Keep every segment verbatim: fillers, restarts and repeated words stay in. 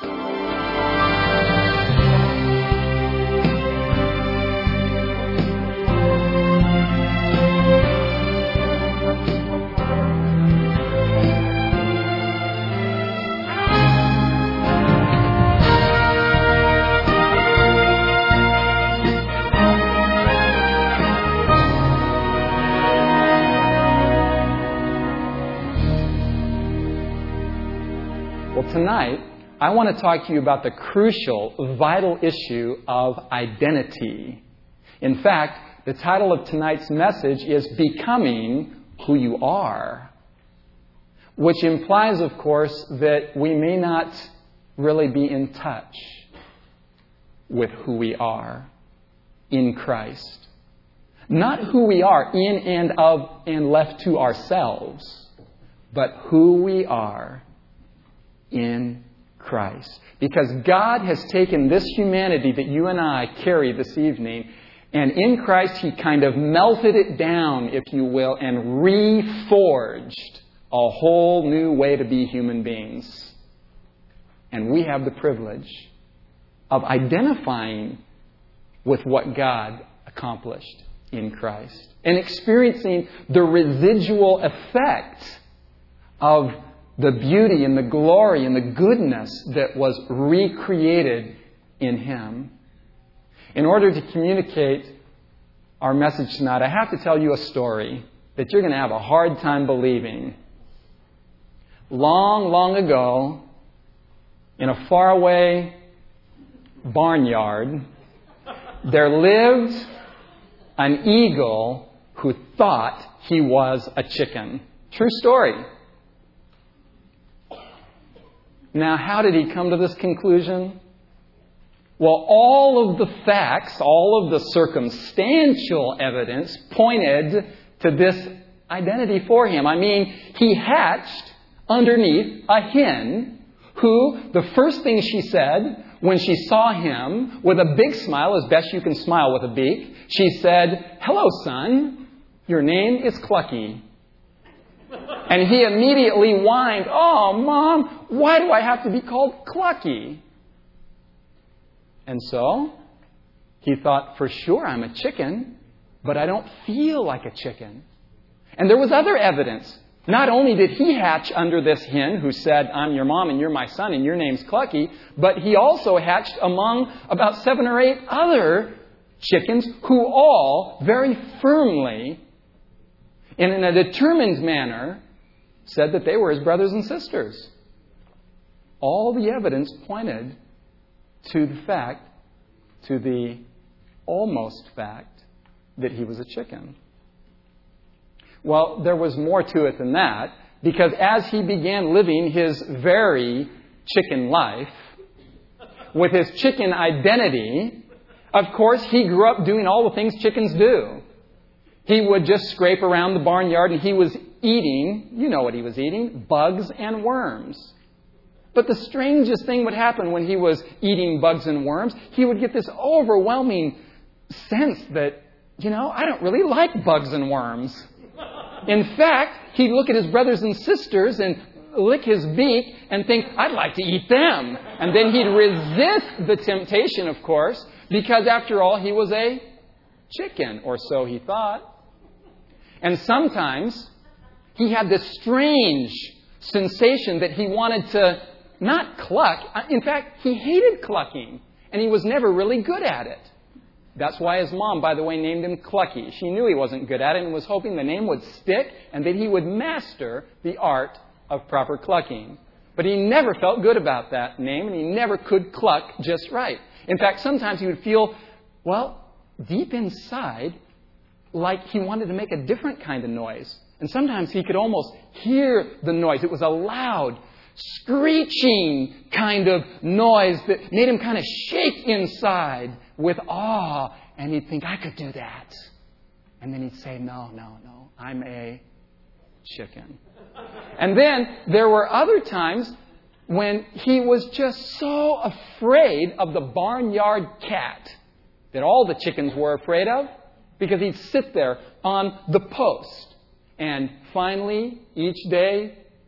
Tonight, I want to talk to you about the crucial, vital issue of identity. In fact, the title of tonight's message is Becoming Who You Are, which implies, of course, that we may not really be in touch with who we are in Christ. Not who we are in and of and left to ourselves, but who we are in Christ. Because God has taken this humanity that you and I carry this evening, and in Christ He kind of melted it down, if you will, and reforged a whole new way to be human beings. And we have the privilege of identifying with what God accomplished in Christ and experiencing the residual effect of the beauty and the glory and the goodness that was recreated in Him. In order to communicate our message tonight, I have to tell you a story that you're going to have a hard time believing. Long, long ago, in a faraway barnyard, there lived an eagle who thought he was a chicken. True story. Now, how did he come to this conclusion? Well, all of the facts, all of the circumstantial evidence pointed to this identity for him. I mean, he hatched underneath a hen who, the first thing she said when she saw him, with a big smile, as best you can smile with a beak, she said, "Hello, son. Your name is Clucky." And he immediately whined, "Oh, Mom, why do I have to be called Clucky?" And so he thought, for sure, I'm a chicken, but I don't feel like a chicken. And there was other evidence. Not only did he hatch under this hen who said, "I'm your mom and you're my son and your name's Clucky," but he also hatched among about seven or eight other chickens who all very firmly, and in a determined manner, said that they were his brothers and sisters. All the evidence pointed to the fact, to the almost fact, that he was a chicken. Well, there was more to it than that, because as he began living his very chicken life, with his chicken identity, of course, he grew up doing all the things chickens do. He would just scrape around the barnyard and he was eating, you know what he was eating, bugs and worms. But the strangest thing would happen when he was eating bugs and worms. He would get this overwhelming sense that, you know, I don't really like bugs and worms. In fact, he'd look at his brothers and sisters and lick his beak and think, I'd like to eat them. And then he'd resist the temptation, of course, because after all, he was a chicken, or so he thought. And sometimes he had this strange sensation that he wanted to not cluck. In fact, he hated clucking, and he was never really good at it. That's why his mom, by the way, named him Clucky. She knew he wasn't good at it and was hoping the name would stick and that he would master the art of proper clucking. But he never felt good about that name, and he never could cluck just right. In fact, sometimes he would feel, well, deep inside, like he wanted to make a different kind of noise. And sometimes he could almost hear the noise. It was a loud, screeching kind of noise that made him kind of shake inside with awe. And he'd think, I could do that. And then he'd say, no, no, no, I'm a chicken. And then there were other times when he was just so afraid of the barnyard cat that all the chickens were afraid of, because he'd sit there on the post. And finally, each day,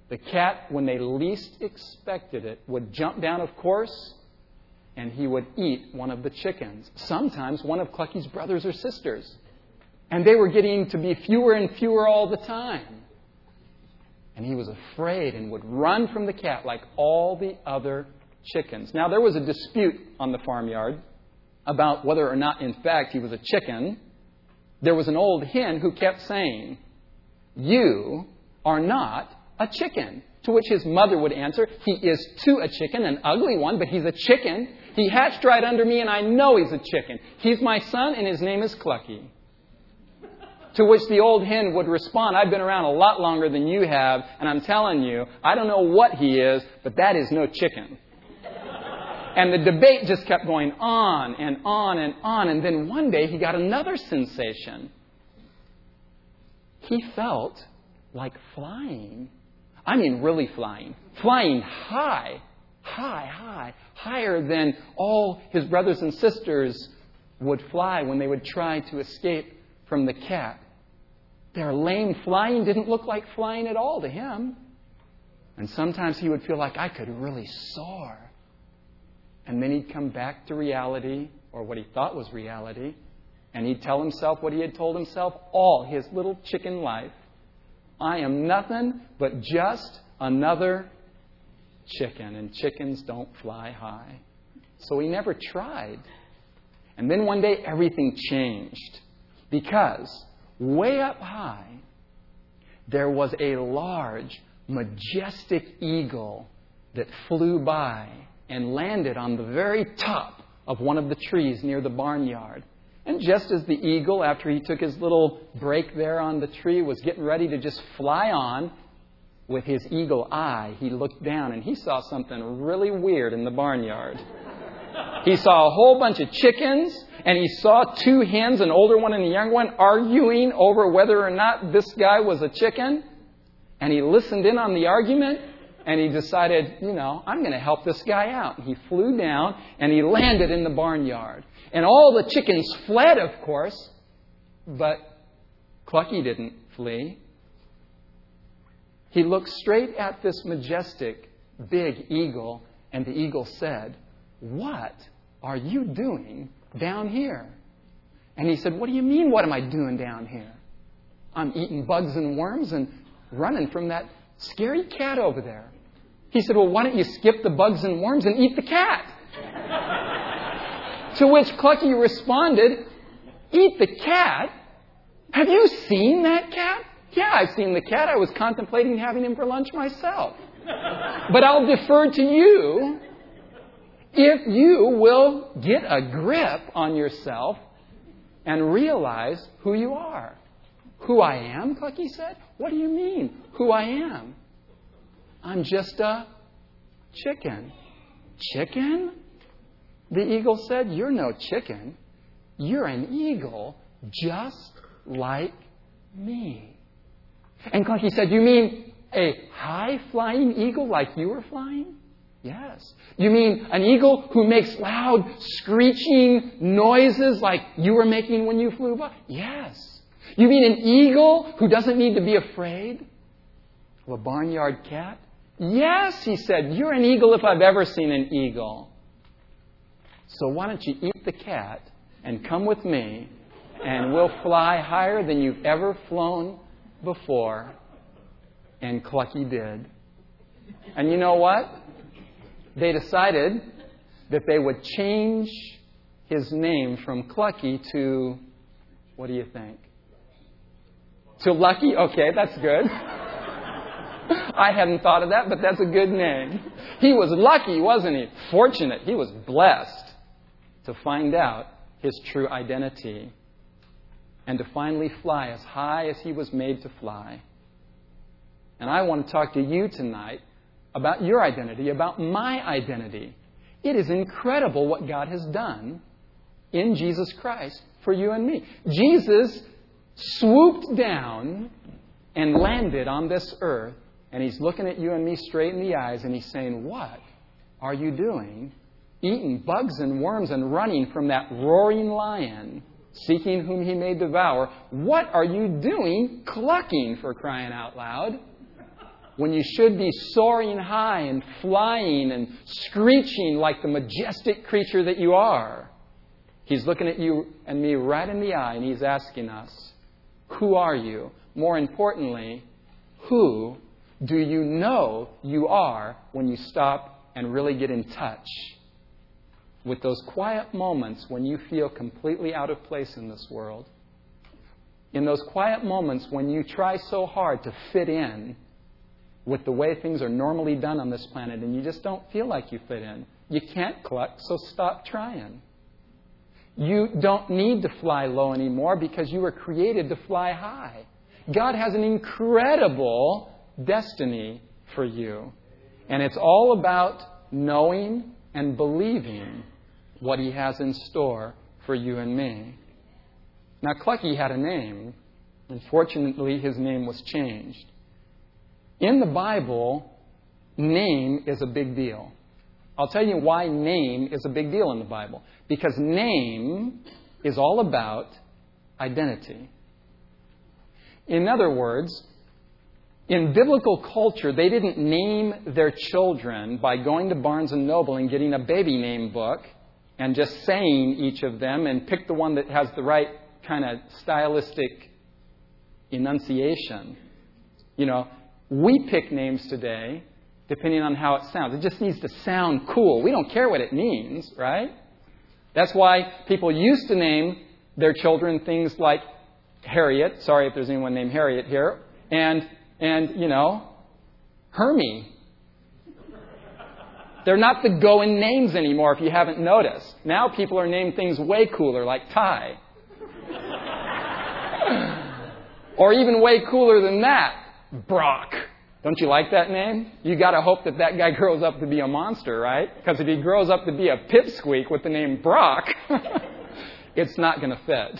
The cat, when they least expected it, would jump down, of course, and he would eat one of the chickens. Sometimes one of Clucky's brothers or sisters. And they were getting to be fewer and fewer all the time. And he was afraid and would run from the cat like all the other chickens. Now, there was a dispute on the farmyard about whether or not, in fact, he was a chicken. There was an old hen who kept saying, "You are not a chicken." To which his mother would answer, "He is to a chicken, an ugly one, but he's a chicken. He hatched right under me, and I know he's a chicken. He's my son, and his name is Clucky." To which the old hen would respond, "I've been around a lot longer than you have, and I'm telling you, I don't know what he is, but that is no chicken." And the debate just kept going on and on and on. And then one day he got another sensation. He felt like flying. I mean, really flying. Flying high, high, high, higher than all his brothers and sisters would fly when they would try to escape from the cat. Their lame flying didn't look like flying at all to him. And sometimes he would feel like, I could really soar. And then he'd come back to reality, or what he thought was reality, and he'd tell himself what he had told himself all his little chicken life. I am nothing but just another chicken, and chickens don't fly high. So he never tried. And then one day everything changed, because way up high there was a large, majestic eagle that flew by and landed on the very top of one of the trees near the barnyard. And just as the eagle, after he took his little break there on the tree, was getting ready to just fly on, with his eagle eye, he looked down and he saw something really weird in the barnyard. He saw a whole bunch of chickens, and he saw two hens, an older one and a younger one, arguing over whether or not this guy was a chicken. And he listened in on the argument, and he decided, you know, I'm going to help this guy out. He flew down, and he landed in the barnyard. And all the chickens fled, of course, but Clucky didn't flee. He looked straight at this majestic, big eagle, and the eagle said, "What are you doing down here?" And he said, "What do you mean, what am I doing down here? I'm eating bugs and worms and running from that scary cat over there." He said, "Well, why don't you skip the bugs and worms and eat the cat?" To which Clucky responded, "Eat the cat? Have you seen that cat?" "Yeah, I've seen the cat. I was contemplating having him for lunch myself. But I'll defer to you if you will get a grip on yourself and realize who you are." "Who I am?" Clucky said. "What do you mean, who I am?" "I'm just a chicken." "Chicken?" The eagle said, "You're no chicken. You're an eagle just like me." And Clucky said, "You mean a high-flying eagle like you were flying?" "Yes." "You mean an eagle who makes loud, screeching noises like you were making when you flew by?" "Yes." "You mean an eagle who doesn't need to be afraid of a barnyard cat?" "Yes," he said. "You're an eagle if I've ever seen an eagle. So why don't you eat the cat and come with me, and we'll fly higher than you've ever flown before." And Clucky did. And you know what? They decided that they would change his name from Clucky to, what do you think? To Lucky? Okay, that's good. I hadn't thought of that, but that's a good name. He was lucky, wasn't he? Fortunate. He was blessed to find out his true identity and to finally fly as high as he was made to fly. And I want to talk to you tonight about your identity, about my identity. It is incredible what God has done in Jesus Christ for you and me. Jesus swooped down and landed on this earth, and He's looking at you and me straight in the eyes, and He's saying, "What are you doing? Eating bugs and worms and running from that roaring lion, seeking whom He may devour. What are you doing clucking, for crying out loud?" when you should be soaring high and flying and screeching like the majestic creature that you are. He's looking at you and me right in the eye, and He's asking us, who are you? More importantly, who do you know you are when you stop and really get in touch with those quiet moments when you feel completely out of place in this world? In those quiet moments when you try so hard to fit in with the way things are normally done on this planet and you just don't feel like you fit in. You can't cluck, so stop trying. You don't need to fly low anymore because you were created to fly high. God has an incredible destiny for you. And it's all about knowing and believing what He has in store for you and me. Now, Clucky had a name. Unfortunately, his name was changed. In the Bible, name is a big deal. I'll tell you why name is a big deal in the Bible. Because name is all about identity. In other words, in biblical culture, they didn't name their children by going to Barnes and Noble and getting a baby name book and just saying each of them and pick the one that has the right kind of stylistic enunciation. You know, we pick names today depending on how it sounds. It just needs to sound cool. We don't care what it means, right? That's why people used to name their children things like Harriet. Sorry if there's anyone named Harriet here. And, and you know, Hermie. They're not the going names anymore if you haven't noticed. Now people are named things way cooler like Ty. Or even way cooler than that, Brock. Don't you like that name? You got to hope that that guy grows up to be a monster, right? Because if he grows up to be a pipsqueak with the name Brock, it's not going to fit.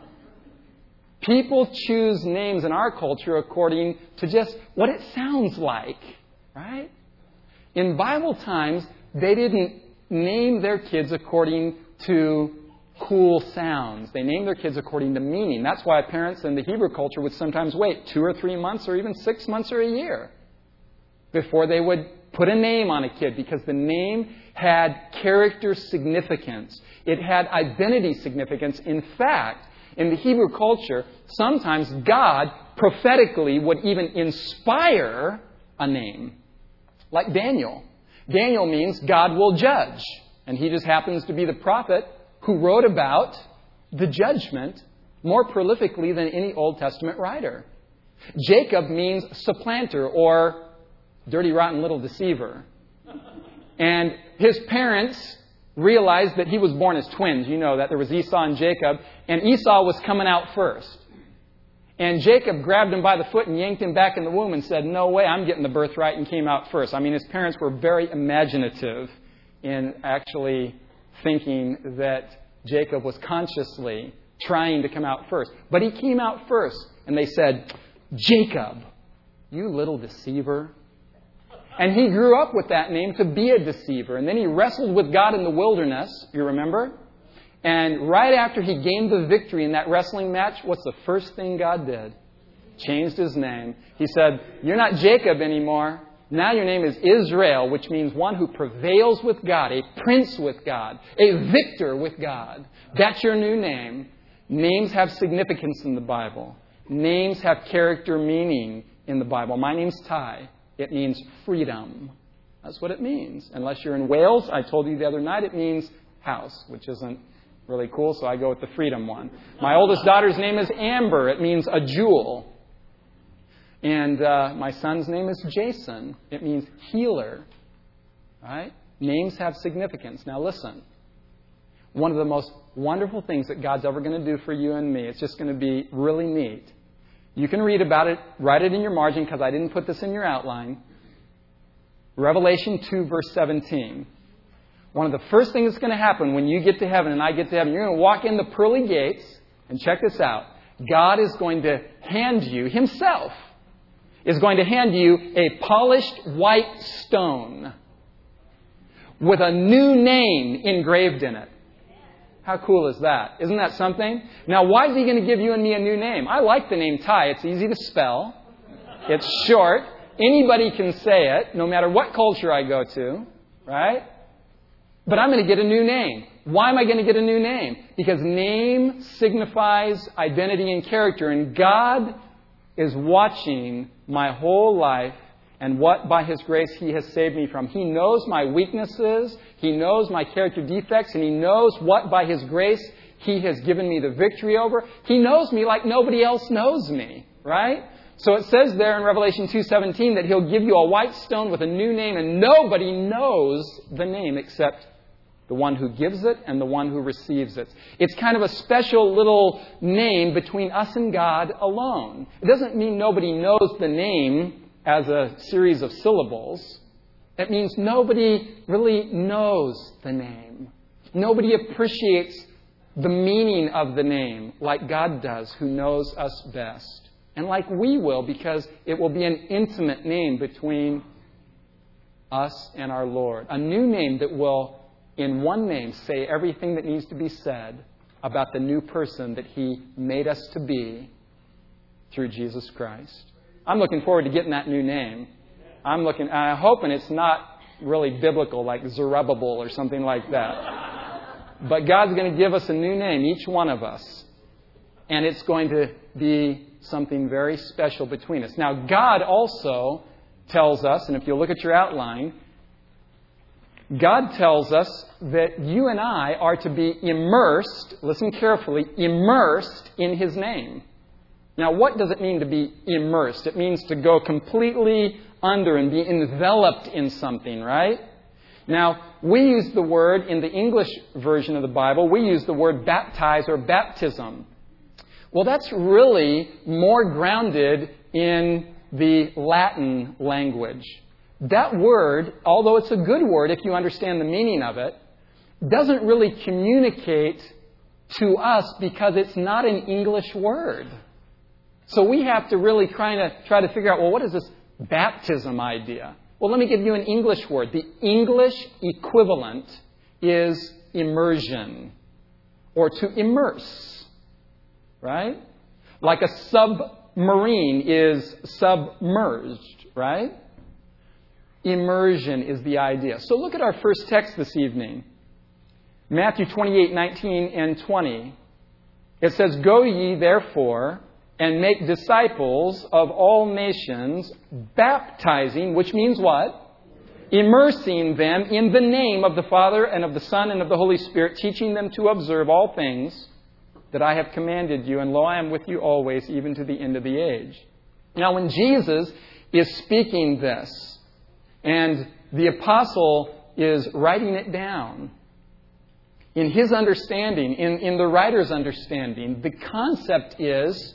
People choose names in our culture according to just what it sounds like, right? In Bible times, they didn't name their kids according to cool sounds. They named their kids according to meaning. That's why parents in the Hebrew culture would sometimes wait two or three months or even six months or a year before they would put a name on a kid, because the name had character significance. It had identity significance. In fact, in the Hebrew culture, sometimes God prophetically would even inspire a name. Like Daniel. Daniel means God will judge. And he just happens to be the prophet who wrote about the judgment more prolifically than any Old Testament writer. Jacob means supplanter or dirty, rotten little deceiver. And his parents realized that he was born as twins. You know that there was Esau and Jacob. And Esau was coming out first. And Jacob grabbed him by the foot and yanked him back in the womb and said, no way, I'm getting the birthright, and came out first. I mean, his parents were very imaginative in actually thinking that Jacob was consciously trying to come out first. But he came out first. And they said, Jacob, you little deceiver. And he grew up with that name to be a deceiver. And then he wrestled with God in the wilderness, you remember? And right after he gained the victory in that wrestling match, what's the first thing God did? Changed his name. He said, you're not Jacob anymore. Now your name is Israel, which means one who prevails with God, a prince with God, a victor with God. That's your new name. Names have significance in the Bible. Names have character meaning in the Bible. My name's Ty. It means freedom. That's what it means. Unless you're in Wales, I told you the other night, it means house, which isn't really cool, so I go with the freedom one. My oldest daughter's name is Amber. It means a jewel. And uh, my son's name is Jason. It means healer. Right? Names have significance. Now listen. One of the most wonderful things that God's ever going to do for you and me, it's just going to be really neat. You can read about it, write it in your margin, because I didn't put this in your outline. Revelation two, verse seventeen. One of the first things that's going to happen when you get to heaven and I get to heaven, you're going to walk in the pearly gates, and check this out. God is going to hand you, Himself, is going to hand you a polished white stone with a new name engraved in it. How cool is that? Isn't that something? Now, why is He going to give you and me a new name? I like the name Ty. It's easy to spell. It's short. Anybody can say it, no matter what culture I go to, right? But I'm going to get a new name. Why am I going to get a new name? Because name signifies identity and character. And God is watching my whole life and what, by His grace, He has saved me from. He knows my weaknesses. He knows my character defects. And He knows what, by His grace, He has given me the victory over. He knows me like nobody else knows me, right? So it says there in Revelation two seventeen that He'll give you a white stone with a new name, and nobody knows the name except the one who gives it and the one who receives it. It's kind of a special little name between us and God alone. It doesn't mean nobody knows the name as a series of syllables. It means nobody really knows the name. Nobody appreciates the meaning of the name like God does, who knows us best. And like we will, because it will be an intimate name between us and our Lord. A new name that will, in one name, say everything that needs to be said about the new person that He made us to be through Jesus Christ. I'm looking forward to getting that new name. I'm looking, I'm hoping it's not really biblical like Zerubbabel or something like that. But God's going to give us a new name, each one of us. And it's going to be something very special between us. Now, God also tells us, and if you look at your outline, God tells us that you and I are to be immersed, listen carefully, immersed in His name. Now, what does it mean to be immersed? It means to go completely under and be enveloped in something, right? Now, we use the word, in the English version of the Bible, we use the word baptize or baptism. Well, that's really more grounded in the Latin language. That word, although it's a good word if you understand the meaning of it, doesn't really communicate to us because it's not an English word. So we have to really try to, try to figure out, well, what is this baptism idea? Well, let me give you an English word. The English equivalent is immersion, or to immerse, right? Like a submarine is submerged, right? Immersion is the idea. So look at our first text this evening. Matthew twenty-eight, nineteen and twenty. It says, "Go ye therefore and make disciples of all nations, baptizing," which means what? Immersing them in the name of the Father and of the Son and of the Holy Spirit, teaching them to observe all things that I have commanded you. And lo, I am with you always, even to the end of the age. Now, when Jesus is speaking this, and the apostle is writing it down, in his understanding, in, in the writer's understanding, the concept is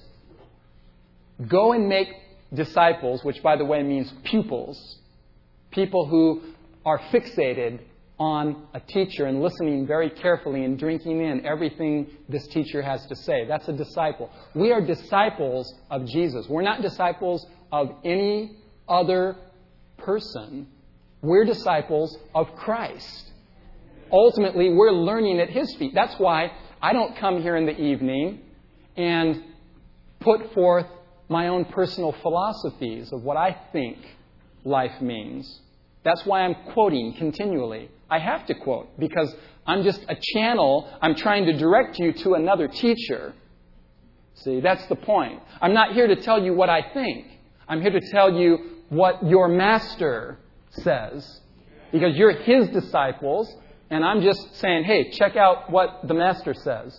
go and make disciples, which, by the way, means pupils. People who are fixated on a teacher and listening very carefully and drinking in everything this teacher has to say. That's a disciple. We are disciples of Jesus. We're not disciples of any other person. We're disciples of Christ. Ultimately, we're learning at His feet. That's why I don't come here in the evening and put forth my own personal philosophies of what I think life means. That's why I'm quoting continually. I have to quote because I'm just a channel. I'm trying to direct you to another teacher. See, that's the point. I'm not here to tell you what I think. I'm here to tell you what your master says. Because you're His disciples, and I'm just saying, hey, check out what the master says.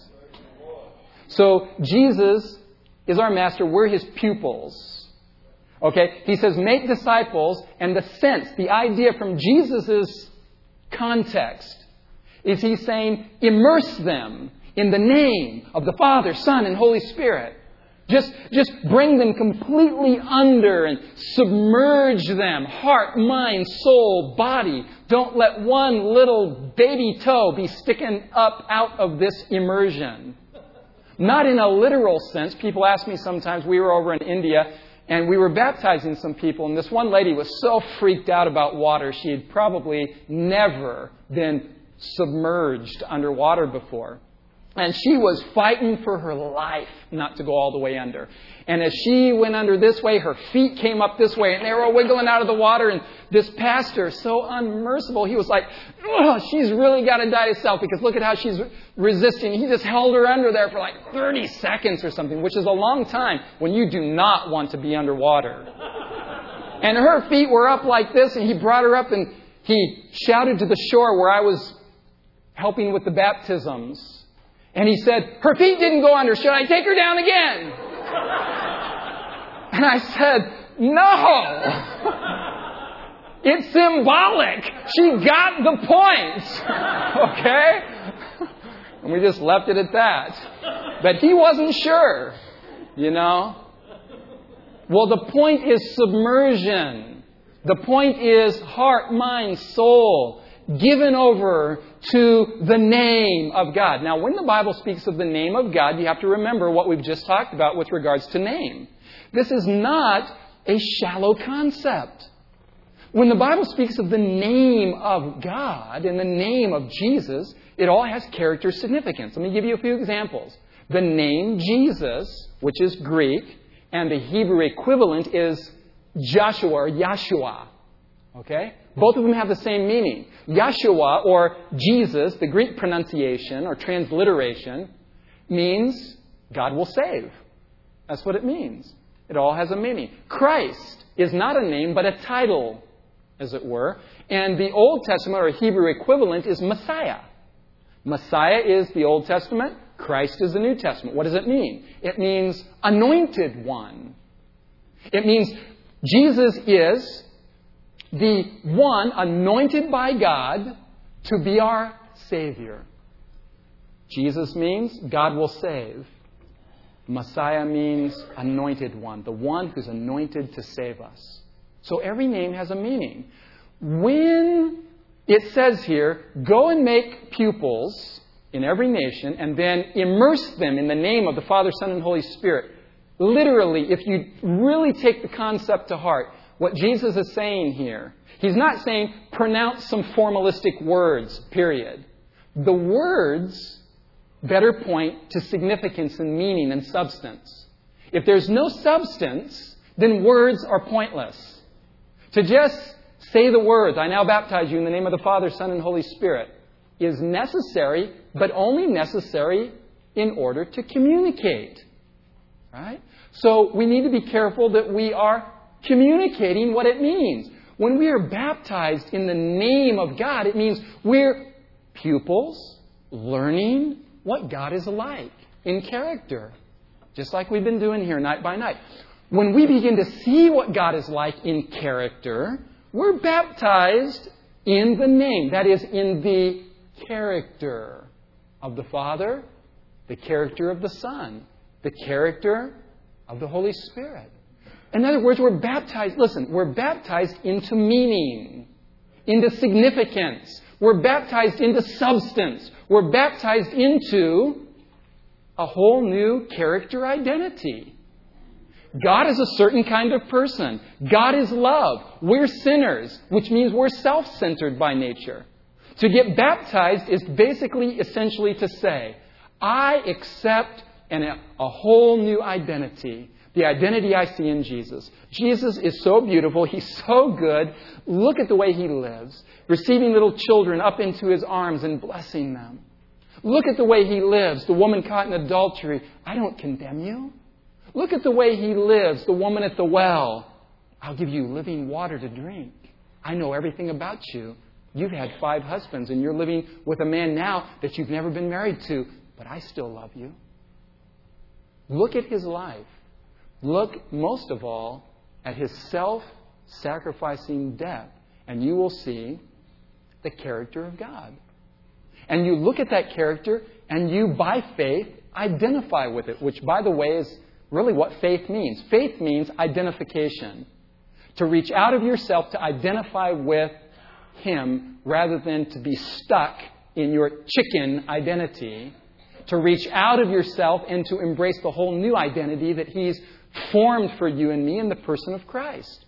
So Jesus is our master. We're His pupils. Okay? He says, make disciples, and the sense, the idea from Jesus' context is He's saying, immerse them in the name of the Father, Son, and Holy Spirit. Just, just bring them completely under and submerge them, heart, mind, soul, body. Don't let one little baby toe be sticking up out of this immersion. Not in a literal sense. People ask me sometimes, we were over in India and we were baptizing some people, and this one lady was so freaked out about water, she had probably never been submerged underwater before. And she was fighting for her life not to go all the way under. And as she went under this way, her feet came up this way, and they were wiggling out of the water. And this pastor, so unmerciful, he was like, oh, she's really got to die of self, because look at how she's resisting. He just held her under there for like thirty seconds or something, which is a long time when you do not want to be underwater. And her feet were up like this, and he brought her up, and he shouted to the shore where I was helping with the baptisms. And he said, her feet didn't go under. Should I take her down again? And I said, no. It's symbolic. She got the point. Okay? And we just left it at that. But he wasn't sure. You know? Well, the point is submersion. The point is heart, mind, soul given over to the name of God. Now, when the Bible speaks of the name of God, you have to remember what we've just talked about with regards to name. This is not a shallow concept. When the Bible speaks of the name of God and the name of Jesus, it all has character significance. Let me give you a few examples. The name Jesus, which is Greek, and the Hebrew equivalent is Joshua or Yahshua. Okay? Both of them have the same meaning. Yahshua, or Jesus, the Greek pronunciation or transliteration, means God will save. That's what it means. It all has a meaning. Christ is not a name, but a title, as it were. And the Old Testament or Hebrew equivalent is Messiah. Messiah is the Old Testament. Christ is the New Testament. What does it mean? It means anointed one. It means Jesus is the one anointed by God to be our Savior. Jesus means God will save. Messiah means anointed one, the one who's anointed to save us. So every name has a meaning. When it says here, go and make pupils in every nation and then immerse them in the name of the Father, Son, and Holy Spirit. Literally, if you really take the concept to heart, what Jesus is saying here, He's not saying pronounce some formalistic words, period. The words better point to significance and meaning and substance. If there's no substance, then words are pointless. To just say the words, I now baptize you in the name of the Father, Son, and Holy Spirit, is necessary, but only necessary in order to communicate. Right? So we need to be careful that we are communicating what it means. When we are baptized in the name of God, it means we're pupils learning what God is like in character. Just like we've been doing here night by night. When we begin to see what God is like in character, we're baptized in the name. That is, in the character of the Father, the character of the Son, the character of the Holy Spirit. In other words, we're baptized, listen, we're baptized into meaning, into significance. We're baptized into substance. We're baptized into a whole new character identity. God is a certain kind of person. God is love. We're sinners, which means we're self-centered by nature. To get baptized is basically, essentially to say, I accept an, a whole new identity. The identity I see in Jesus. Jesus is so beautiful. He's so good. Look at the way He lives. Receiving little children up into His arms and blessing them. Look at the way He lives. The woman caught in adultery. I don't condemn you. Look at the way He lives. The woman at the well. I'll give you living water to drink. I know everything about you. You've had five husbands and you're living with a man now that you've never been married to. But I still love you. Look at His life. Look, most of all, at His self-sacrificing death, and you will see the character of God. And you look at that character, and you, by faith, identify with it, which, by the way, is really what faith means. Faith means identification. To reach out of yourself to identify with Him rather than to be stuck in your chicken identity. To reach out of yourself and to embrace the whole new identity that He's formed for you and me in the person of Christ.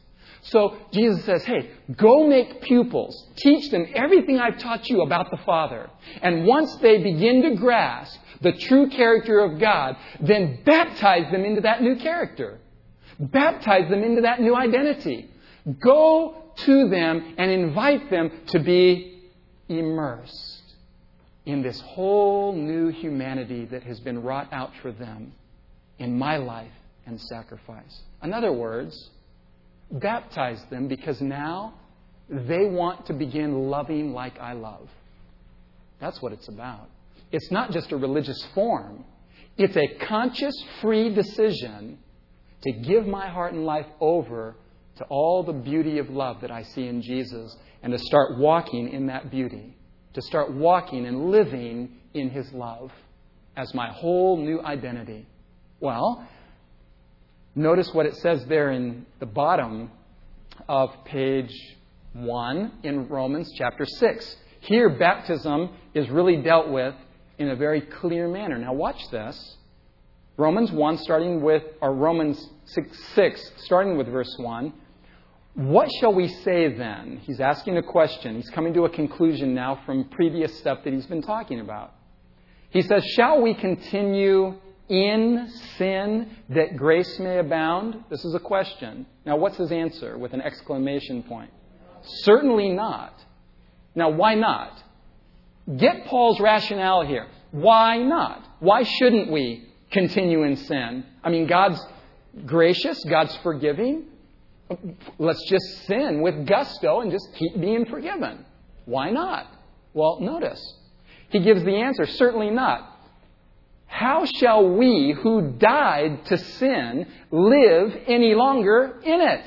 So Jesus says, hey, go make pupils. Teach them everything I've taught you about the Father. And once they begin to grasp the true character of God, then baptize them into that new character. Baptize them into that new identity. Go to them and invite them to be immersed in this whole new humanity that has been wrought out for them in my life and sacrifice. In other words, baptize them because now they want to begin loving like I love. That's what it's about. It's not just a religious form. It's a conscious, free decision to give my heart and life over to all the beauty of love that I see in Jesus and to start walking in that beauty. To start walking and living in His love as my whole new identity. Well, notice what it says there in the bottom of page one in Romans chapter six. Here, baptism is really dealt with in a very clear manner. Now watch this. Romans one, starting with, or Romans six, six, starting with verse one. What shall we say then? He's asking a question. He's coming to a conclusion now from previous stuff that he's been talking about. He says, shall we continue in sin that grace may abound? This is a question. Now what's his answer with an exclamation point? Certainly not. Now why not? Get Paul's rationale here. Why not? Why shouldn't we continue in sin? I mean, God's gracious. God's forgiving. Let's just sin with gusto and just keep being forgiven. Why not? Well, notice. He gives the answer. Certainly not. How shall we who died to sin live any longer in it?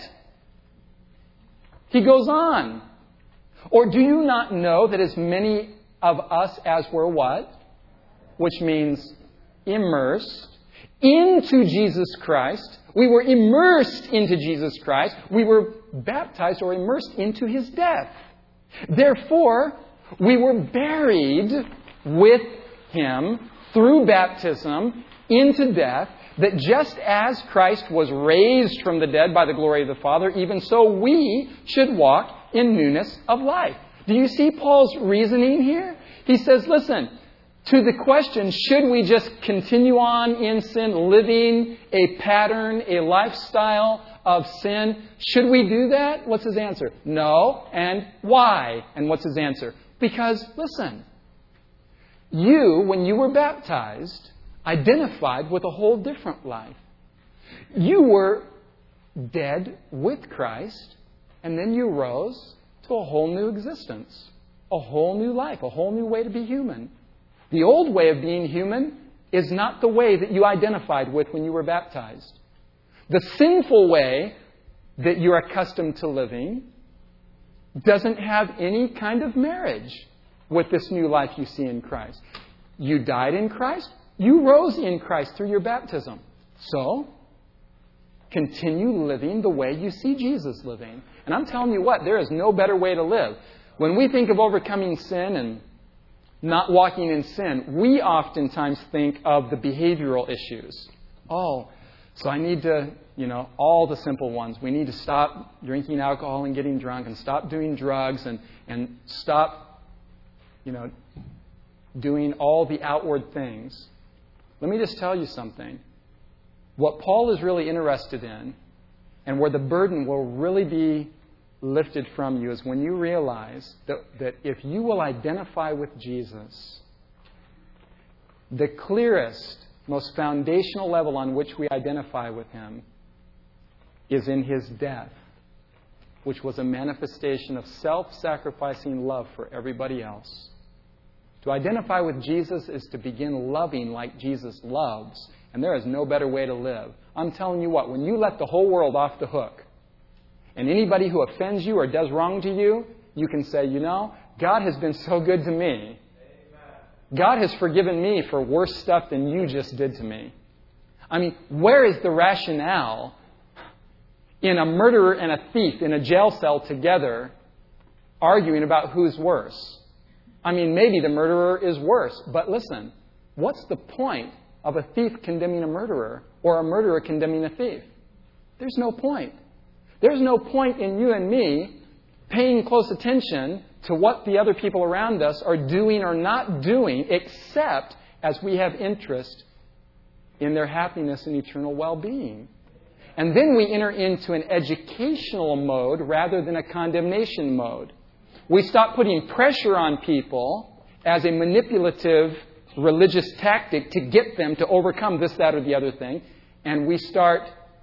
He goes on. Or do you not know that as many of us as were what? Which means immersed into Jesus Christ. We were immersed into Jesus Christ. We were baptized or immersed into His death. Therefore, we were buried with Him through baptism into death, that just as Christ was raised from the dead by the glory of the Father, even so we should walk in newness of life. Do you see Paul's reasoning here? He says, listen, to the question, should we just continue on in sin, living a pattern, a lifestyle of sin? Should we do that? What's his answer? No. And why? And what's his answer? Because, listen, you, when you were baptized, identified with a whole different life. You were dead with Christ, and then you rose to a whole new existence, a whole new life, a whole new way to be human. The old way of being human is not the way that you identified with when you were baptized. The sinful way that you're accustomed to living doesn't have any kind of marriage with this new life you see in Christ. You died in Christ. You rose in Christ through your baptism. So, continue living the way you see Jesus living. And I'm telling you what, there is no better way to live. When we think of overcoming sin and not walking in sin, we oftentimes think of the behavioral issues. Oh, so I need to, you know, all the simple ones. We need to stop drinking alcohol and getting drunk and stop doing drugs and, and stop, you know, doing all the outward things. Let me just tell you something. What Paul is really interested in, and where the burden will really be lifted from you, is when you realize that, that if you will identify with Jesus, the clearest, most foundational level on which we identify with Him is in His death, which was a manifestation of self-sacrificing love for everybody else. To identify with Jesus is to begin loving like Jesus loves. And there is no better way to live. I'm telling you what, when you let the whole world off the hook, and anybody who offends you or does wrong to you, you can say, you know, God has been so good to me. God has forgiven me for worse stuff than you just did to me. I mean, where is the rationale in a murderer and a thief in a jail cell together arguing about who's worse? I mean, maybe the murderer is worse. But listen, what's the point of a thief condemning a murderer or a murderer condemning a thief? There's no point. There's no point in you and me paying close attention to what the other people around us are doing or not doing, except as we have interest in their happiness and eternal well-being. And then we enter into an educational mode rather than a condemnation mode. We stop putting pressure on people as a manipulative religious tactic to get them to overcome this, that, or the other thing. And we start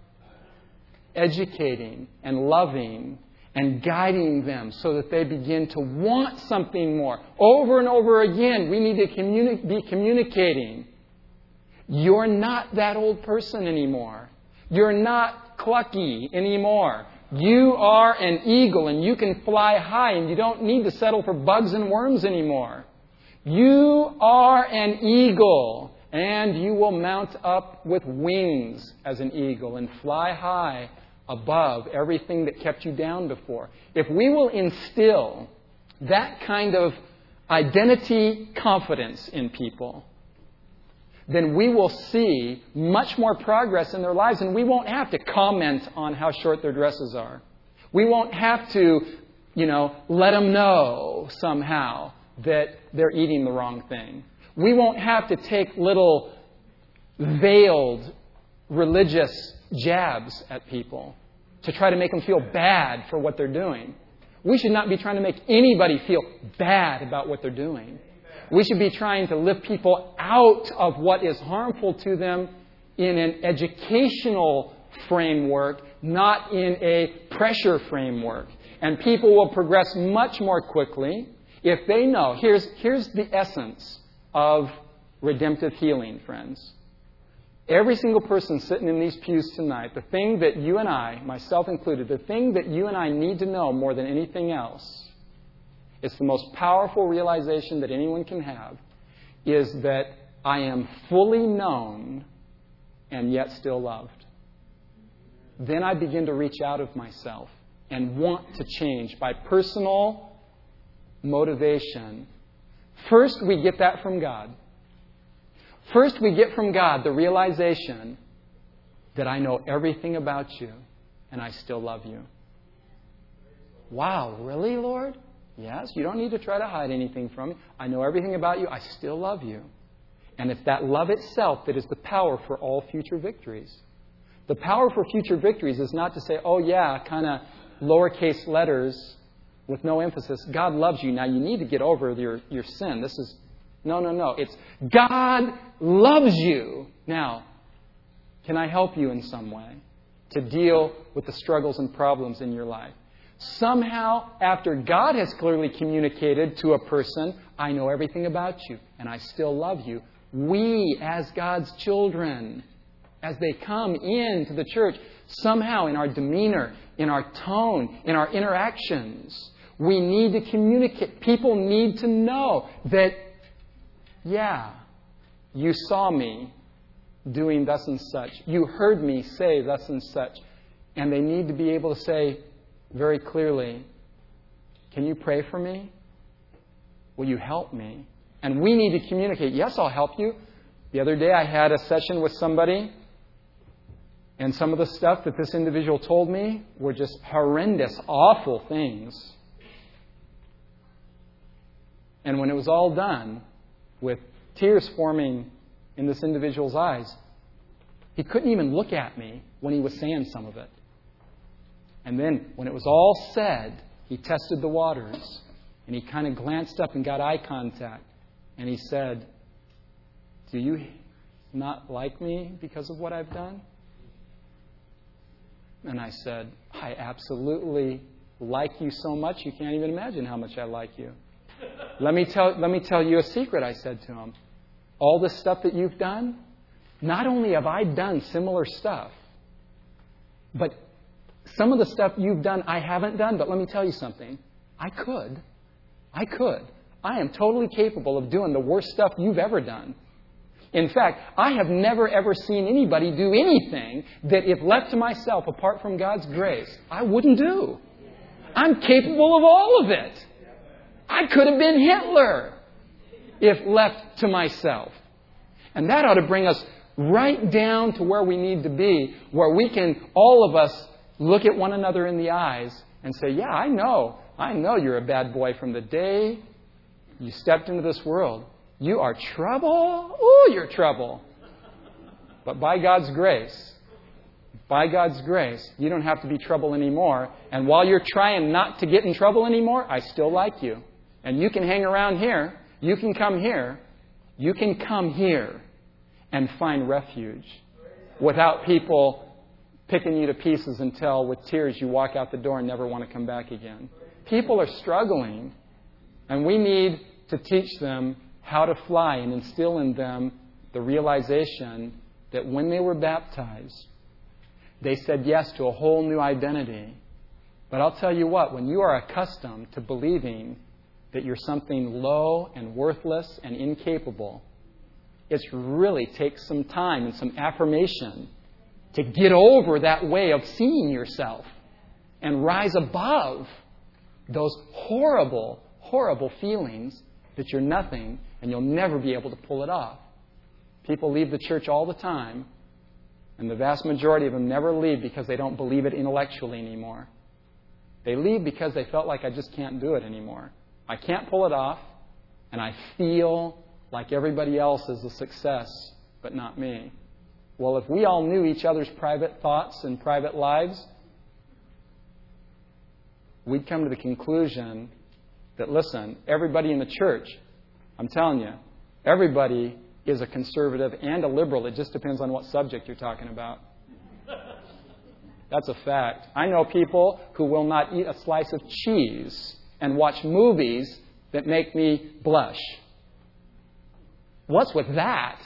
educating and loving and guiding them so that they begin to want something more. Over and over again, we need to communi- be communicating. You're not that old person anymore. You're not clucky anymore. You are an eagle and you can fly high and you don't need to settle for bugs and worms anymore. You are an eagle and you will mount up with wings as an eagle and fly high above everything that kept you down before. If we will instill that kind of identity confidence in people, then we will see much more progress in their lives, and we won't have to comment on how short their dresses are. We won't have to, you know, let them know somehow that they're eating the wrong thing. We won't have to take little veiled religious jabs at people to try to make them feel bad for what they're doing. We should not be trying to make anybody feel bad about what they're doing. We should be trying to lift people out of what is harmful to them in an educational framework, not in a pressure framework. And people will progress much more quickly if they know. Here's, here's the essence of redemptive healing, friends. Every single person sitting in these pews tonight, the thing that you and I, myself included, the thing that you and I need to know more than anything else, it's the most powerful realization that anyone can have, is that I am fully known and yet still loved. Then I begin to reach out of myself and want to change by personal motivation. First, we get that from God. First, we get from God the realization that I know everything about you and I still love you. Wow, really, Lord? Yes, you don't need to try to hide anything from me. I know everything about you. I still love you. And it's that love itself that is the power for all future victories. The power for future victories is not to say, oh yeah, kind of lowercase letters with no emphasis. God loves you. Now you need to get over your, your sin. This is, no, no, no. It's God loves you. Now, can I help you in some way to deal with the struggles and problems in your life? Somehow, after God has clearly communicated to a person, I know everything about you and I still love you. We, as God's children, as they come into the church, somehow in our demeanor, in our tone, in our interactions, we need to communicate. People need to know that, yeah, you saw me doing thus and such. You heard me say thus and such. And they need to be able to say very clearly, can you pray for me? Will you help me? And we need to communicate, yes, I'll help you. The other day I had a session with somebody, and some of the stuff that this individual told me were just horrendous, awful things. And when it was all done, with tears forming in this individual's eyes, he couldn't even look at me when he was saying some of it. And then, when it was all said, he tested the waters. And he kind of glanced up and got eye contact. And he said, do you not like me because of what I've done? And I said, I absolutely like you so much, you can't even imagine how much I like you. Let me tell, let me tell you a secret, I said to him. All the stuff that you've done, not only have I done similar stuff, but some of the stuff you've done, I haven't done, but let me tell you something. I could. I could. I am totally capable of doing the worst stuff you've ever done. In fact, I have never, ever seen anybody do anything that, if left to myself, apart from God's grace, I wouldn't do. I'm capable of all of it. I could have been Hitler if left to myself. And that ought to bring us right down to where we need to be, where we can, all of us, look at one another in the eyes and say, yeah, I know. I know you're a bad boy from the day you stepped into this world. You are trouble. Ooh, you're trouble. But by God's grace, by God's grace, you don't have to be trouble anymore. And while you're trying not to get in trouble anymore, I still like you. And you can hang around here. You can come here. You can come here and find refuge without people picking you to pieces until with tears you walk out the door and never want to come back again. People are struggling, and we need to teach them how to fly and instill in them the realization that when they were baptized, they said yes to a whole new identity. But I'll tell you what, when you are accustomed to believing that you're something low and worthless and incapable, it really takes some time and some affirmation to get over that way of seeing yourself and rise above those horrible, horrible feelings that you're nothing and you'll never be able to pull it off. People leave the church all the time, and the vast majority of them never leave because they don't believe it intellectually anymore. They leave because they felt like I just can't do it anymore. I can't pull it off, and I feel like everybody else is a success, but not me. Well, if we all knew each other's private thoughts and private lives, we'd come to the conclusion that, listen, everybody in the church, I'm telling you, everybody is a conservative and a liberal. It just depends on what subject you're talking about. That's a fact. I know people who will not eat a slice of cheese and watch movies that make me blush. What's with that?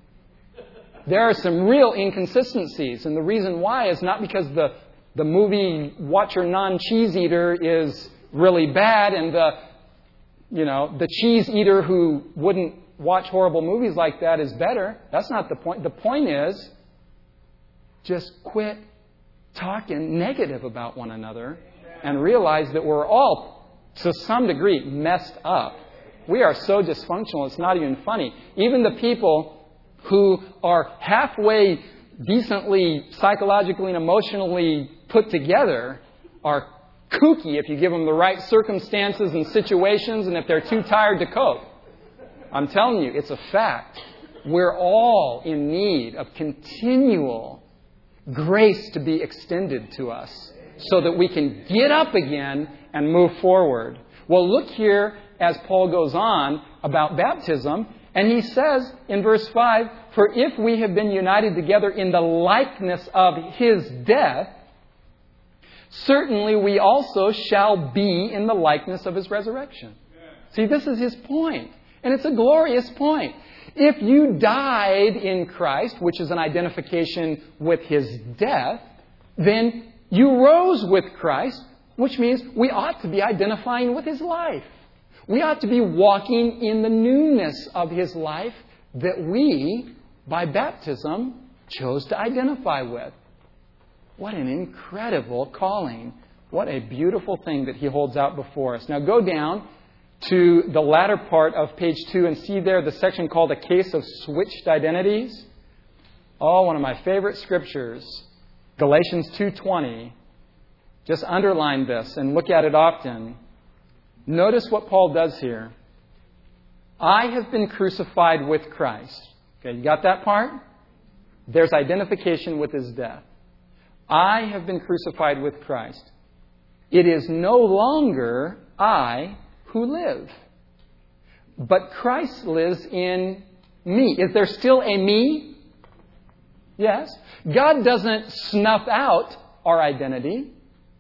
There are some real inconsistencies, and the reason why is not because the, the movie watcher non-cheese eater is really bad and the, you know, the cheese eater who wouldn't watch horrible movies like that is better. That's not the point. The point is just quit talking negative about one another and realize that we're all, to some degree, messed up. We are so dysfunctional, it's not even funny. Even the people who are halfway decently psychologically and emotionally put together are kooky if you give them the right circumstances and situations and if they're too tired to cope. I'm telling you, it's a fact. We're all in need of continual grace to be extended to us so that we can get up again and move forward. Well, look here as Paul goes on about baptism, and he says in verse five, "For if we have been united together in the likeness of His death, certainly we also shall be in the likeness of His resurrection." See, this is his point. And it's a glorious point. If you died in Christ, which is an identification with His death, then you rose with Christ, which means we ought to be identifying with His life. We ought to be walking in the newness of His life that we, by baptism, chose to identify with. What an incredible calling. What a beautiful thing that He holds out before us. Now go down to the latter part of page two and see there the section called A Case of Switched Identities. Oh, one of my favorite scriptures, Galatians two twenty. Just underline this and look at it often. Notice what Paul does here. I have been crucified with Christ. Okay, you got that part? There's identification with His death. I have been crucified with Christ. It is no longer I who live, but Christ lives in me. Is there still a me? Yes. God doesn't snuff out our identity.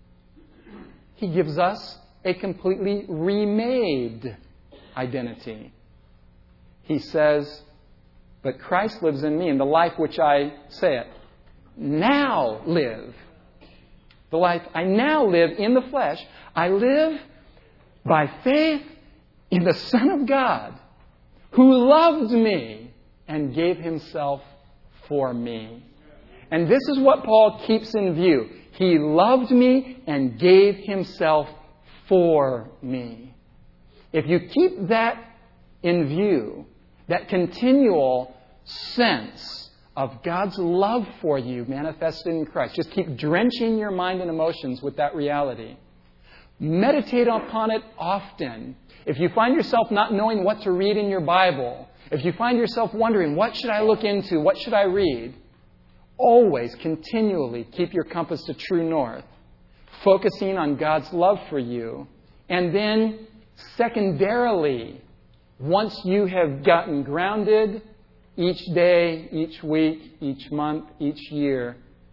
He gives us a completely remade identity. He says, but Christ lives in me, and the life which I, say it, now live. The life I now live in the flesh, I live by faith in the Son of God, who loved me and gave Himself for me. And this is what Paul keeps in view. He loved me and gave Himself for me. If you keep that in view, that continual sense of God's love for you manifested in Christ. Just keep drenching your mind and emotions with that reality. Meditate upon it often. If you find yourself not knowing what to read in your Bible, if you find yourself wondering, what should I look into? What should I read? Always, continually keep your compass to true north, focusing on God's love for you. And then, secondarily, once you have gotten grounded each day, each week, each month, each year,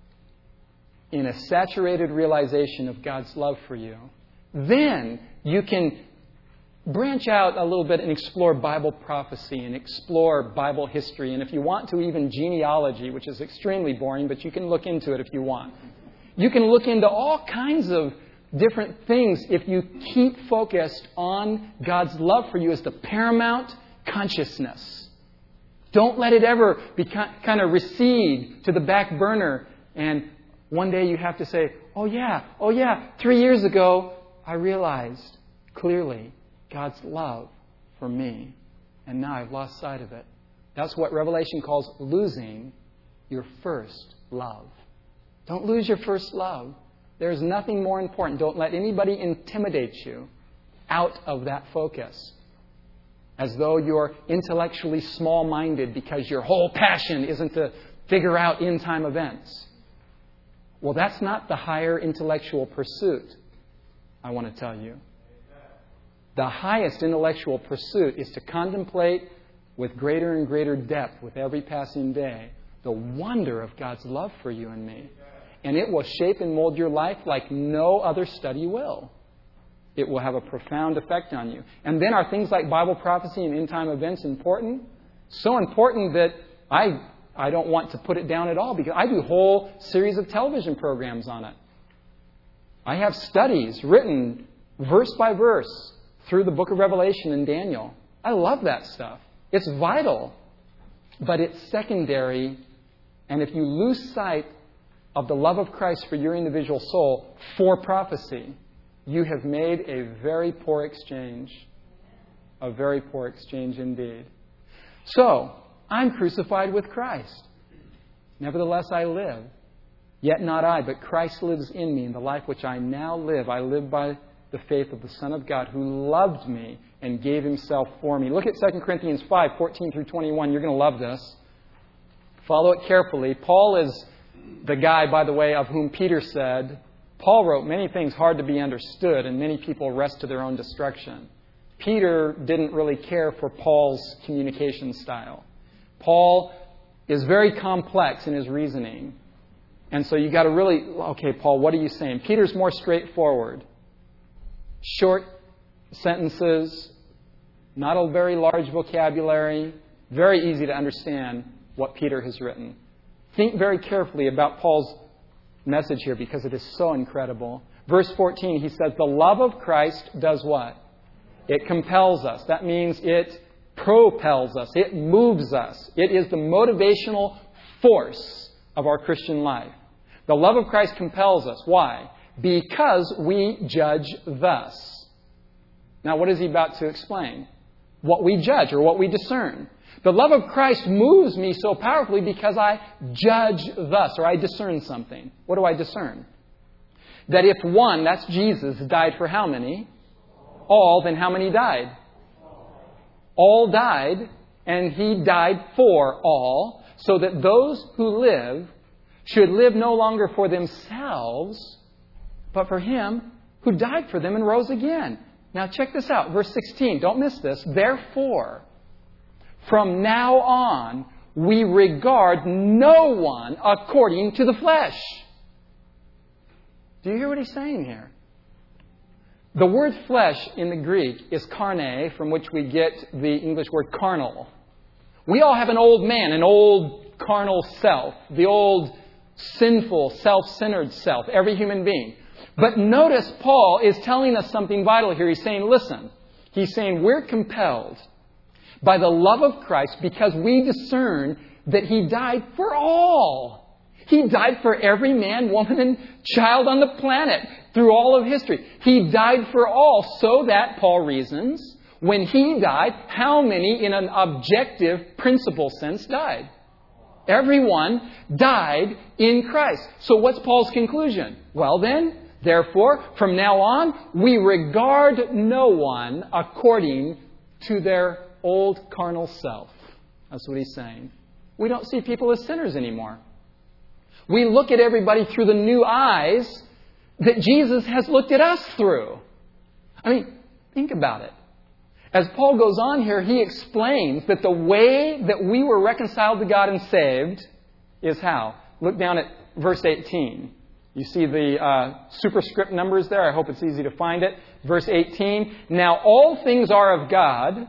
in a saturated realization of God's love for you, then you can branch out a little bit and explore Bible prophecy and explore Bible history. And if you want to, even genealogy, which is extremely boring, but you can look into it if you want. You can look into all kinds of different things if you keep focused on God's love for you as the paramount consciousness. Don't let it ever be kind of recede to the back burner. And one day you have to say, oh yeah, oh yeah, three years ago I realized clearly God's love for me. And now I've lost sight of it. That's what Revelation calls losing your first love. Don't lose your first love. There's nothing more important. Don't let anybody intimidate you out of that focus. As though you're intellectually small-minded because your whole passion isn't to figure out end-time events. Well, that's not the higher intellectual pursuit, I want to tell you. The highest intellectual pursuit is to contemplate with greater and greater depth with every passing day the wonder of God's love for you and me. And it will shape and mold your life like no other study will. It will have a profound effect on you. And then are things like Bible prophecy and end-time events important? So important that I I don't want to put it down at all because I do whole series of television programs on it. I have studies written verse by verse through the book of Revelation and Daniel. I love that stuff. It's vital, but it's secondary. And if you lose sight of the love of Christ for your individual soul for prophecy, you have made a very poor exchange. A very poor exchange indeed. So, I'm crucified with Christ. Nevertheless, I live. Yet not I, but Christ lives in me. In the life which I now live, I live by the faith of the Son of God who loved me and gave Himself for me. Look at Second Corinthians five, fourteen through twenty-one. You're going to love this. Follow it carefully. Paul is the guy, by the way, of whom Peter said, Paul wrote many things hard to be understood, and many people rest to their own destruction. Peter didn't really care for Paul's communication style. Paul is very complex in his reasoning. And so you got to really, okay, Paul, what are you saying? Peter's more straightforward. Short sentences, not a very large vocabulary, very easy to understand what Peter has written. Think very carefully about Paul's message here because it is so incredible. Verse fourteen, he says, the love of Christ does what? It compels us. That means it propels us. It moves us. It is the motivational force of our Christian life. The love of Christ compels us. Why? Because we judge thus. Now, what is he about to explain? What we judge or what we discern. The love of Christ moves me so powerfully because I judge thus, or I discern something. What do I discern? That if one, that's Jesus, died for how many? All, then how many died? All died, and He died for all, so that those who live should live no longer for themselves, but for Him who died for them and rose again. Now check this out, verse sixteen. Don't miss this. Therefore, from now on, we regard no one according to the flesh. Do you hear what he's saying here? The word flesh in the Greek is carne, from which we get the English word carnal. We all have an old man, an old carnal self, the old sinful, self-centered self, every human being. But notice Paul is telling us something vital here. He's saying, listen, he's saying we're compelled by the love of Christ because we discern that He died for all. He died for every man, woman, and child on the planet through all of history. He died for all so that, Paul reasons, when He died, how many in an objective principle sense died? Everyone died in Christ. So what's Paul's conclusion? Well then, therefore, from now on, we regard no one according to their old carnal self. That's what he's saying. We don't see people as sinners anymore. We look at everybody through the new eyes that Jesus has looked at us through. I mean, think about it. As Paul goes on here, he explains that the way that we were reconciled to God and saved is how? Look down at verse eighteen. You see the uh, superscript numbers there? I hope it's easy to find it. Verse eighteen. Now all things are of God,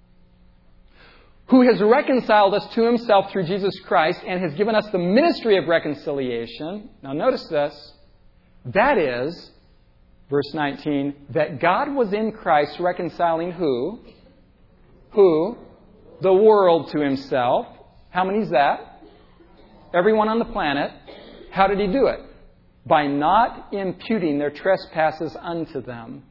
who has reconciled us to Himself through Jesus Christ and has given us the ministry of reconciliation. Now notice this. That is, verse nineteen, that God was in Christ reconciling who? Who? The world to Himself. How many is that? Everyone on the planet. How did He do it? By not imputing their trespasses unto them.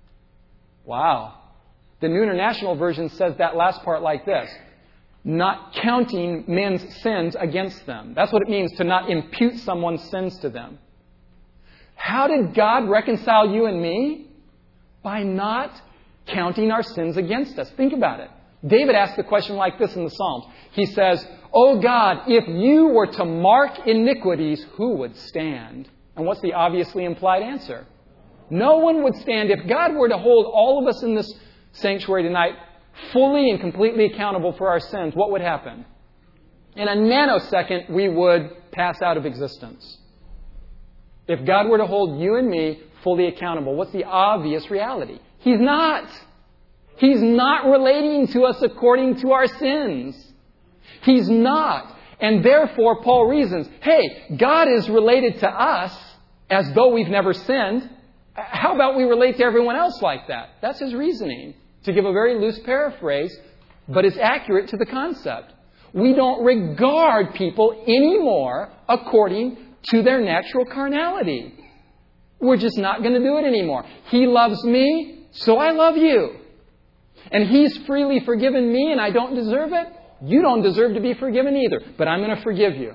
Wow. The New International Version says that last part like this. Not counting men's sins against them. That's what it means to not impute someone's sins to them. How did God reconcile you and me? By not counting our sins against us. Think about it. David asked the question like this in the Psalms. He says, "O God, if you were to mark iniquities, who would stand?" And what's the obviously implied answer? No one would stand. If God were to hold all of us in this sanctuary tonight fully and completely accountable for our sins, what would happen? In a nanosecond, we would pass out of existence. If God were to hold you and me fully accountable, what's the obvious reality? He's not. He's not relating to us according to our sins. He's not. And therefore, Paul reasons, hey, God is related to us as though we've never sinned. How about we relate to everyone else like that? That's his reasoning. To give a very loose paraphrase, but it's accurate to the concept. We don't regard people anymore according to their natural carnality. We're just not going to do it anymore. He loves me, so I love you. And He's freely forgiven me and I don't deserve it. You don't deserve to be forgiven either, but I'm going to forgive you.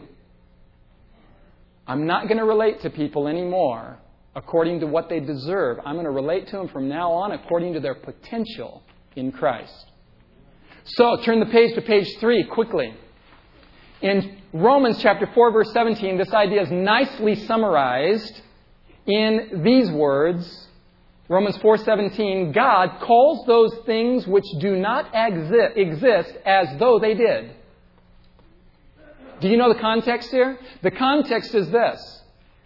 I'm not going to relate to people anymore according to what they deserve. I'm going to relate to them from now on according to their potential in Christ. So, turn the page to page three quickly. In Romans chapter four, verse seventeen, this idea is nicely summarized in these words. Romans four seventeen, God calls those things which do not exi- exist as though they did. Do you know the context here? The context is this.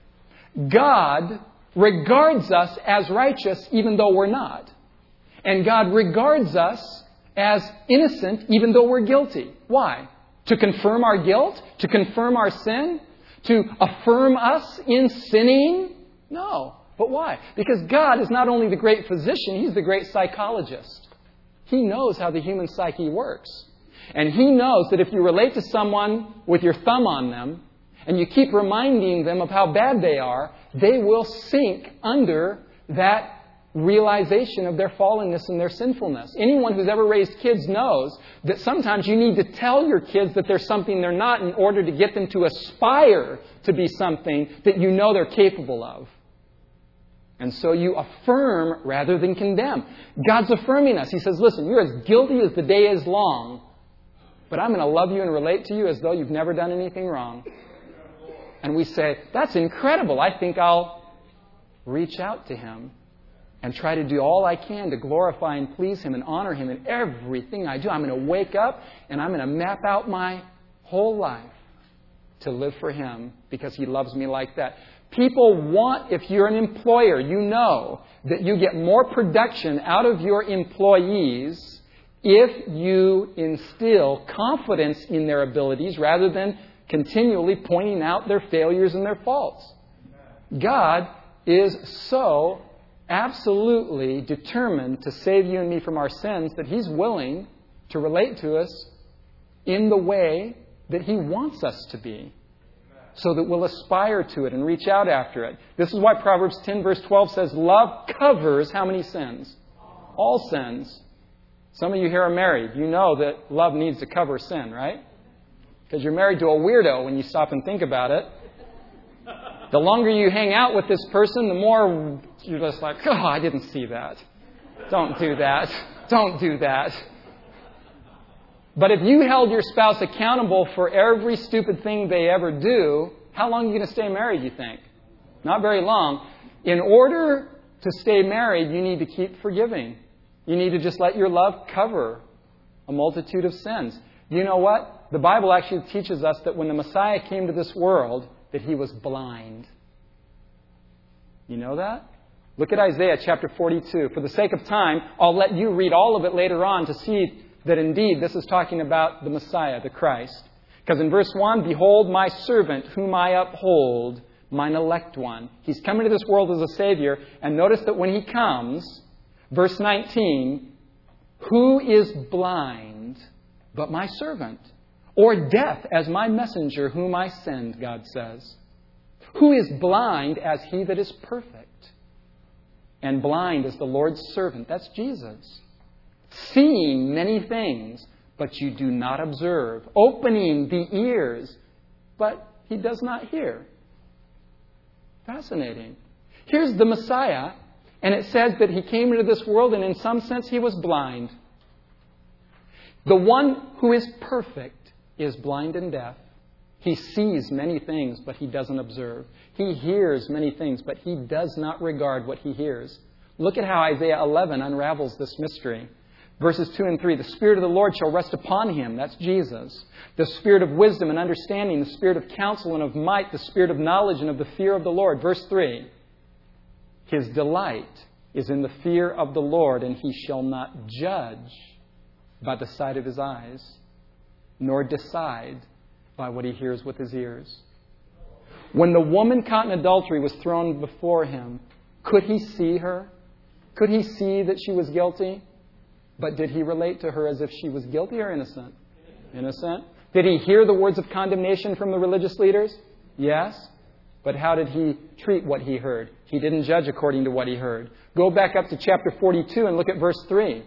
God regards us as righteous even though we're not. And God regards us as innocent even though we're guilty. Why? To confirm our guilt? To confirm our sin? To affirm us in sinning? No. But why? Because God is not only the great physician, He's the great psychologist. He knows how the human psyche works. And He knows that if you relate to someone with your thumb on them, and you keep reminding them of how bad they are, they will sink under that realization of their fallenness and their sinfulness. Anyone who's ever raised kids knows that sometimes you need to tell your kids that they're something they're not in order to get them to aspire to be something that you know they're capable of. And so you affirm rather than condemn. God's affirming us. He says, listen, you're as guilty as the day is long, but I'm going to love you and relate to you as though you've never done anything wrong. And we say, that's incredible. I think I'll reach out to Him and try to do all I can to glorify and please Him and honor Him in everything I do. I'm going to wake up and I'm going to map out my whole life to live for Him because He loves me like that. People want, if you're an employer, you know that you get more production out of your employees if you instill confidence in their abilities rather than continually pointing out their failures and their faults. God is so absolutely determined to save you and me from our sins that He's willing to relate to us in the way that He wants us to be, so that we'll aspire to it and reach out after it. This is why Proverbs ten verse twelve says, love covers how many sins? All sins. Some of you here are married. You know that love needs to cover sin, right? Because you're married to a weirdo when you stop and think about it. The longer you hang out with this person, the more you're just like, oh, I didn't see that. Don't do that. Don't do that. But if you held your spouse accountable for every stupid thing they ever do, how long are you going to stay married, you think? Not very long. In order to stay married, you need to keep forgiving. You need to just let your love cover a multitude of sins. You know what? The Bible actually teaches us that when the Messiah came to this world, that he was blind. You know that? Look at Isaiah chapter forty-two. For the sake of time, I'll let you read all of it later on to see that indeed this is talking about the Messiah, the Christ. Because in verse one, behold my servant whom I uphold, mine elect one. He's coming to this world as a Savior. And notice that when he comes, verse nineteen, who is blind but my servant? Or deaf as my messenger whom I send, God says. Who is blind as he that is perfect? And blind as the Lord's servant. That's Jesus. Seeing many things, but you do not observe. Opening the ears, but he does not hear. Fascinating. Here's the Messiah, and it says that he came into this world, and in some sense he was blind. The one who is perfect is blind and deaf. He sees many things, but he doesn't observe. He hears many things, but he does not regard what he hears. Look at how Isaiah eleven unravels this mystery. Verses two and three, the Spirit of the Lord shall rest upon him. That's Jesus. The Spirit of wisdom and understanding, the Spirit of counsel and of might, the Spirit of knowledge and of the fear of the Lord. Verse three, his delight is in the fear of the Lord, and he shall not judge by the sight of his eyes, nor decide by what he hears with his ears. When the woman caught in adultery was thrown before him, could he see her? Could he see that she was guilty? But did he relate to her as if she was guilty or innocent? Innocent. Did he hear the words of condemnation from the religious leaders? Yes. But how did he treat what he heard? He didn't judge according to what he heard. Go back up to chapter forty-two and look at verse three.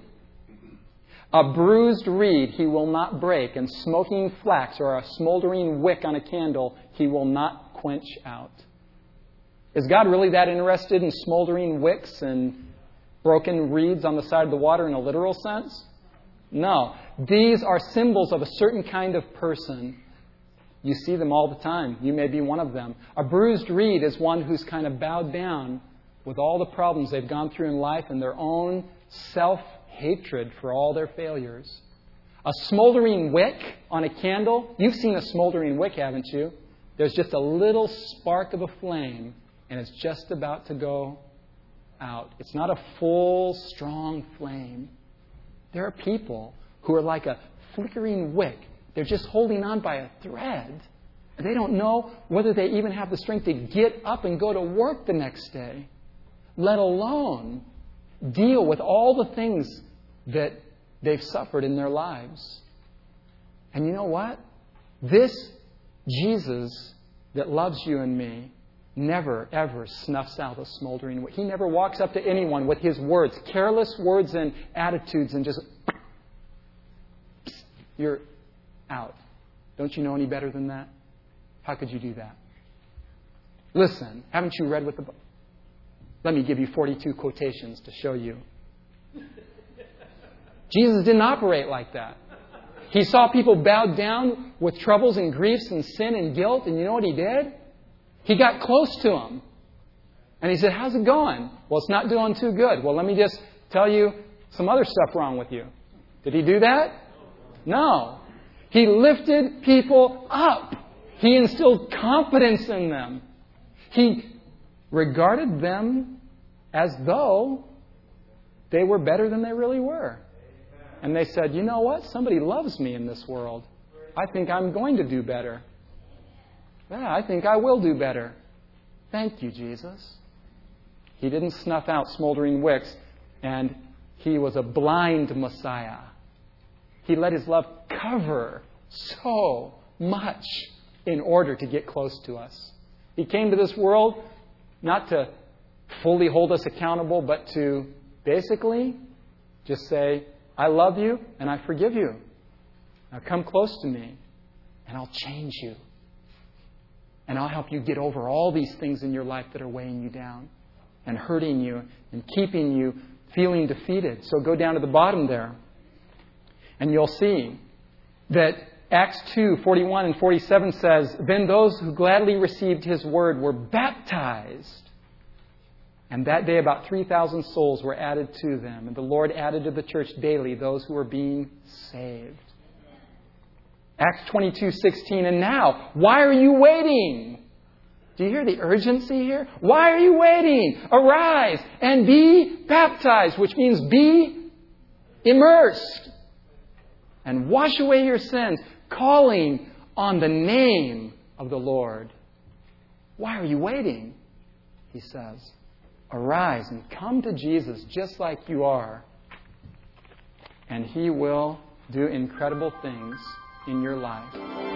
A bruised reed he will not break, and smoking flax or a smoldering wick on a candle he will not quench out. Is God really that interested in smoldering wicks and broken reeds on the side of the water in a literal sense? No. These are symbols of a certain kind of person. You see them all the time. You may be one of them. A bruised reed is one who's kind of bowed down with all the problems they've gone through in life and their own self-hatred for all their failures. A smoldering wick on a candle. You've seen a smoldering wick, haven't you? There's just a little spark of a flame, and it's just about to go out. It's not a full, strong flame. There are people who are like a flickering wick. They're just holding on by a thread. And they don't know whether they even have the strength to get up and go to work the next day, let alone deal with all the things that they've suffered in their lives. And you know what? This Jesus that loves you and me never, ever snuffs out a smoldering wick. He never walks up to anyone with his words, careless words and attitudes, and just, you're out. Don't you know any better than that? How could you do that? Listen, haven't you read what the... Let me give you forty-two quotations to show you. Jesus didn't operate like that. He saw people bowed down with troubles and griefs and sin and guilt, and you know what he did? He got close to them. And he said, how's it going? Well, it's not doing too good. Well, let me just tell you some other stuff wrong with you. Did he do that? No. He lifted people up. He instilled confidence in them. He regarded them as though they were better than they really were. And they said, you know what? Somebody loves me in this world. I think I'm going to do better. Yeah, I think I will do better. Thank you, Jesus. He didn't snuff out smoldering wicks, and he was a blind Messiah. He let his love cover so much in order to get close to us. He came to this world not to fully hold us accountable, but to basically just say, I love you and I forgive you. Now come close to me. and I'll change you. And I'll help you get over all these things in your life that are weighing you down and hurting you and keeping you feeling defeated. So go down to the bottom there, and you'll see that Acts two, forty-one and forty-seven says, "Then those who gladly received His word were baptized. And that day about three thousand souls were added to them. And the Lord added to the church daily those who were being saved." Acts twenty-two, sixteen, "And now, why are you waiting?" Do you hear the urgency here? Why are you waiting? Arise and be baptized, which means be immersed. And wash away your sins, calling on the name of the Lord. Why are you waiting? He says. Arise and come to Jesus just like you are. And He will do incredible things in your life.